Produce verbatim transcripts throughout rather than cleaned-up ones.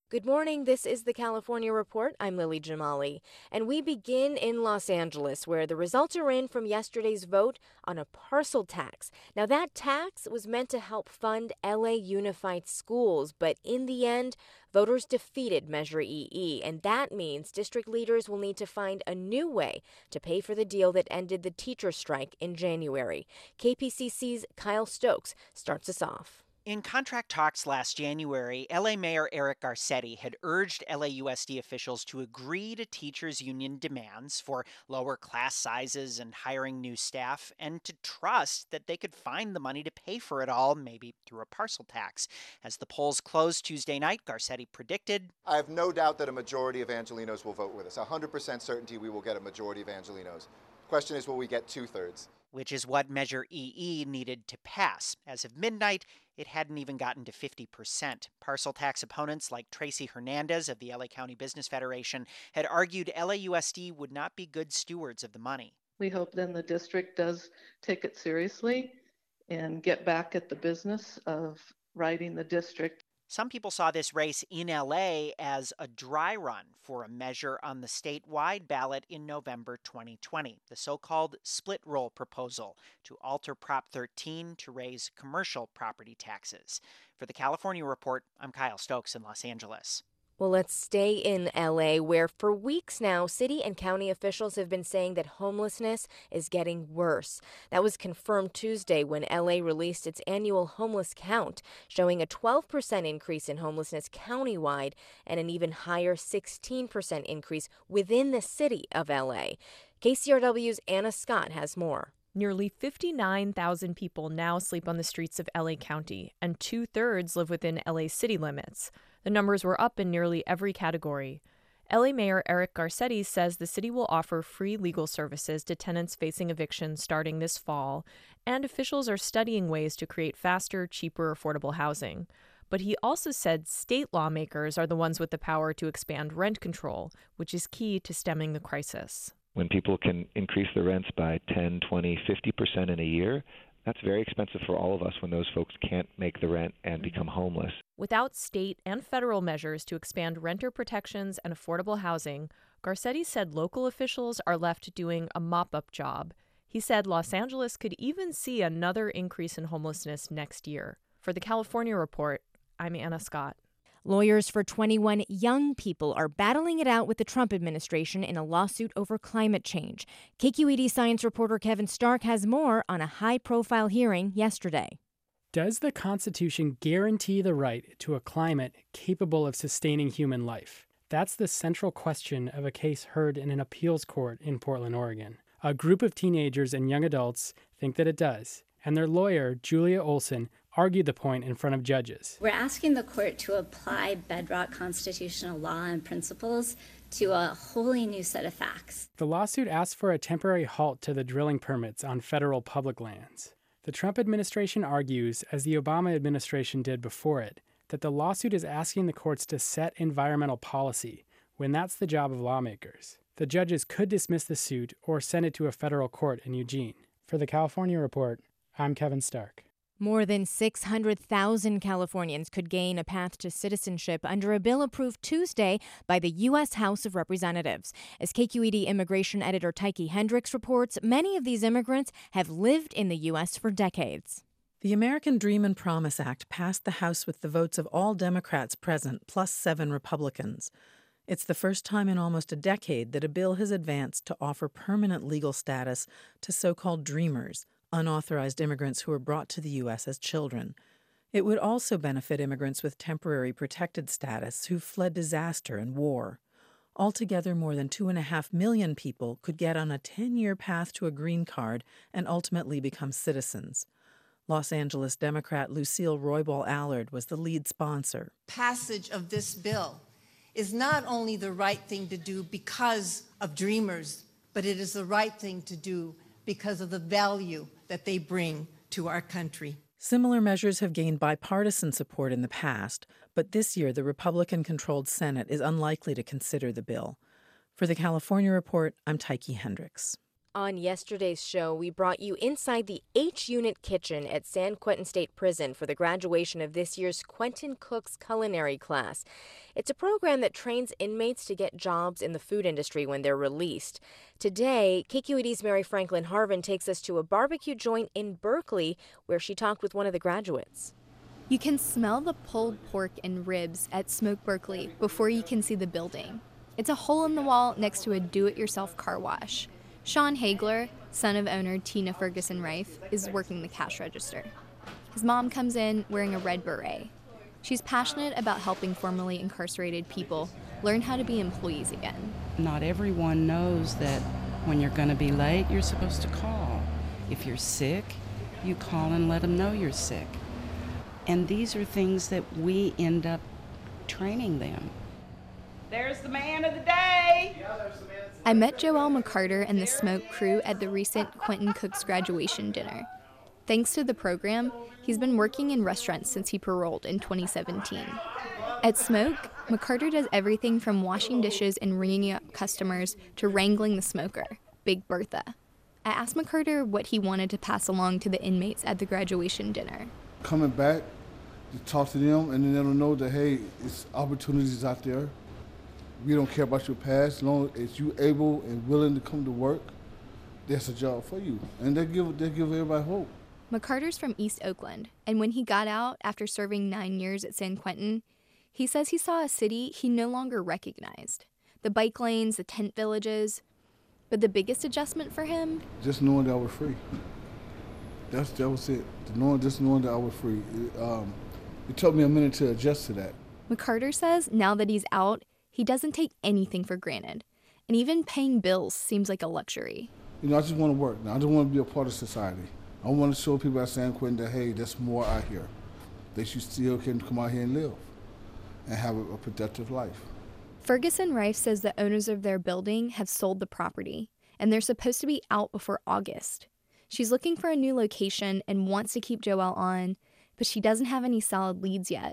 Good morning. This is the California Report. I'm Lily Jamali. And we begin in Los Angeles, where the results are in from yesterday's vote on a parcel tax. Now, that tax was meant to help fund L A Unified Schools, but in the end, voters defeated Measure E E. And that means district leaders will need to find a new way to pay for the deal that ended the teacher strike in January. K P C C's Kyle Stokes starts us off. In contract talks last January, L A Mayor Eric Garcetti had urged L A U S D officials to agree to teachers' union demands for lower class sizes and hiring new staff, and to trust that they could find the money to pay for it all, maybe through a parcel tax. As the polls closed Tuesday night, Garcetti predicted, I have no doubt that a majority of Angelenos will vote with us. one hundred percent certainty we will get a majority of Angelenos. Question is, will we get two-thirds? Which is what Measure E E needed to pass. As of midnight, it hadn't even gotten to fifty percent. Parcel tax opponents like Tracy Hernandez of the L A County Business Federation had argued L A U S D would not be good stewards of the money. We hope then the district does take it seriously and get back at the business of writing the district. Some people saw this race in L A as a dry run for a measure on the statewide ballot in November twenty twenty, the so-called split roll proposal to alter Prop thirteen to raise commercial property taxes. For the California Report, I'm Kyle Stokes in Los Angeles. Well, let's stay in L A, where for weeks now, city and county officials have been saying that homelessness is getting worse. That was confirmed Tuesday when L A released its annual homeless count, showing a twelve percent increase in homelessness countywide and an even higher sixteen percent increase within the city of L A. K C R W's Anna Scott has more. Nearly fifty-nine thousand people now sleep on the streets of L A County, and two-thirds live within L A city limits. The numbers were up in nearly every category. L A Mayor Eric Garcetti says the city will offer free legal services to tenants facing eviction starting this fall, and officials are studying ways to create faster, cheaper, affordable housing. But he also said state lawmakers are the ones with the power to expand rent control, which is key to stemming the crisis. When people can increase their rents by ten, twenty, fifty percent in a year, that's very expensive for all of us when those folks can't make the rent and become homeless. Without state and federal measures to expand renter protections and affordable housing, Garcetti said local officials are left doing a mop-up job. He said Los Angeles could even see another increase in homelessness next year. For the California Report, I'm Anna Scott. Lawyers for twenty-one young people are battling it out with the Trump administration in a lawsuit over climate change. K Q E D science reporter Kevin Stark has more on a high-profile hearing yesterday. Does the Constitution guarantee the right to a climate capable of sustaining human life? That's the central question of a case heard in an appeals court in Portland, Oregon. A group of teenagers and young adults think that it does, and their lawyer, Julia Olson, argued the point in front of judges. We're asking the court to apply bedrock constitutional law and principles to a wholly new set of facts. The lawsuit asked for a temporary halt to the drilling permits on federal public lands. The Trump administration argues, as the Obama administration did before it, that the lawsuit is asking the courts to set environmental policy when that's the job of lawmakers. The judges could dismiss the suit or send it to a federal court in Eugene. For the California Report, I'm Kevin Stark. More than six hundred thousand Californians could gain a path to citizenship under a bill approved Tuesday by the U S House of Representatives. As K Q E D immigration editor Tyke Hendricks reports, many of these immigrants have lived in the U S for decades. The American Dream and Promise Act passed the House with the votes of all Democrats present, plus seven Republicans. It's the first time in almost a decade that a bill has advanced to offer permanent legal status to so-called Dreamers, unauthorized immigrants who were brought to the U S as children. It would also benefit immigrants with temporary protected status who fled disaster and war. Altogether, more than two and a half million people could get on a ten-year path to a green card and ultimately become citizens. Los Angeles Democrat Lucille Roybal Allard was the lead sponsor. Passage of this bill is not only the right thing to do because of Dreamers, but it is the right thing to do because of the value that they bring to our country. Similar measures have gained bipartisan support in the past, but this year the Republican-controlled Senate is unlikely to consider the bill. For the California Report, I'm Tyke Hendricks. On yesterday's show, we brought you inside the H-Unit kitchen at San Quentin State Prison for the graduation of this year's Quentin Cook's culinary class. It's a program that trains inmates to get jobs in the food industry when they're released. Today, K Q E D's Mary Franklin Harvin takes us to a barbecue joint in Berkeley where she talked with one of the graduates. You can smell the pulled pork and ribs at Smoke Berkeley before you can see the building. It's a hole in the wall next to a do-it-yourself car wash. Sean Hagler, son of owner Tina Ferguson Rife, is working the cash register. His mom comes in wearing a red beret. She's passionate about helping formerly incarcerated people learn how to be employees again. Not everyone knows that when you're going to be late, you're supposed to call. If you're sick, you call and let them know you're sick. And these are things that we end up training them. There's the man of the day. I met Joelle McCarter and the Smoke crew at the recent Quentin Cook's graduation dinner. Thanks to the program, he's been working in restaurants since he paroled in twenty seventeen. At Smoke, McCarter does everything from washing dishes and ringing up customers to wrangling the smoker, Big Bertha. I asked McCarter what he wanted to pass along to the inmates at the graduation dinner. Coming back to talk to them and then let them know that, hey, it's opportunities out there. We don't care about your past. As long as you're able and willing to come to work, that's a job for you. And they give they give everybody hope. McCarter's from East Oakland, and when he got out after serving nine years at San Quentin, he says he saw a city he no longer recognized. The bike lanes, the tent villages. But the biggest adjustment for him? Just knowing that I was free. That's, that was it. Knowing, just knowing that I was free. It, um, it took me a minute to adjust to that. McCarter says now that he's out, he doesn't take anything for granted, and even paying bills seems like a luxury. You know, I just want to work now. I just want to be a part of society. I want to show people at San Quentin that, hey, there's more out here. That you still can come out here and live and have a, a productive life. Ferguson Rife says the owners of their building have sold the property, and they're supposed to be out before August. She's looking for a new location and wants to keep Joelle on, but she doesn't have any solid leads yet.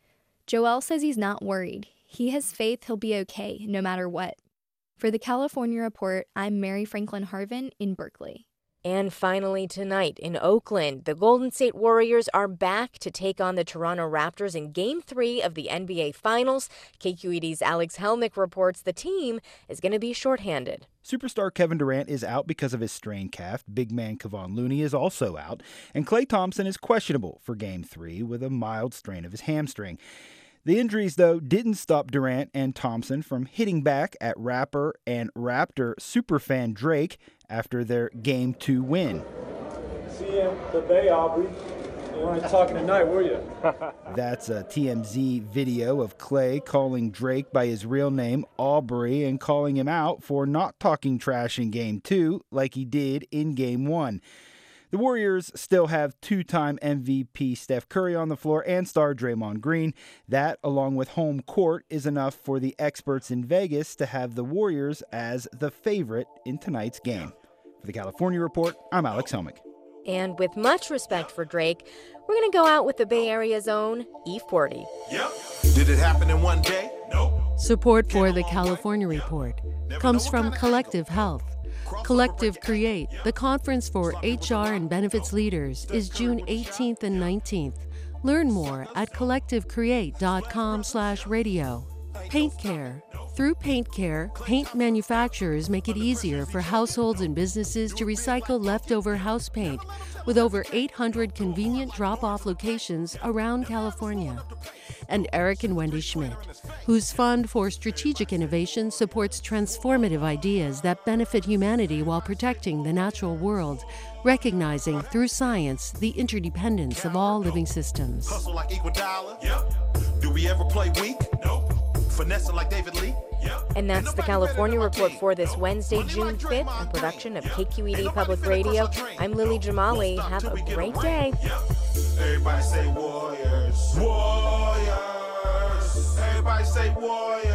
Joelle says he's not worried. He has faith he'll be okay, no matter what. For the California Report, I'm Mary Franklin Harvin in Berkeley. And finally tonight in Oakland, the Golden State Warriors are back to take on the Toronto Raptors in Game three of the N B A Finals. K Q E D's Alex Helmick reports the team is going to be shorthanded. Superstar Kevin Durant is out because of his strained calf. Big man Kevon Looney is also out. And Klay Thompson is questionable for Game three with a mild strain of his hamstring. The injuries, though, didn't stop Durant and Thompson from hitting back at rapper and Raptor superfan Drake after their Game two win. See you in the Bay, Aubrey. You weren't talking tonight, were you? That's a T M Z video of Klay calling Drake by his real name, Aubrey, and calling him out for not talking trash in Game two like he did in Game one. The Warriors still have two-time M V P Steph Curry on the floor and star Draymond Green. That, along with home court, is enough for the experts in Vegas to have the Warriors as the favorite in tonight's game. For the California Report, I'm Alex Helmick. And with much respect for Drake, we're going to go out with the Bay Area's own E forty. Yep. Did it happen in one day? Nope. Support for the California Report comes from Collective Health. Collective Create, the conference for H R and benefits leaders, is June eighteenth and nineteenth. Learn more at collective create dot com slash radio. Paint Care. Through Paint Care, paint manufacturers make it easier for households and businesses to recycle leftover house paint with over eight hundred convenient drop-off locations around California. And Eric and Wendy Schmidt, whose Fund for Strategic Innovation supports transformative ideas that benefit humanity while protecting the natural world, recognizing through science the interdependence of all living systems. Hustle like equal dollar. Yep. Do we ever play weak? Nope. Finesse like David Lee. Yep. And that's the California Report for this Wednesday, June fifth, a production of K Q E D Public Radio. I'm Lily Jamali. Have a great day. Everybody say warriors. Warriors. Everybody say warriors.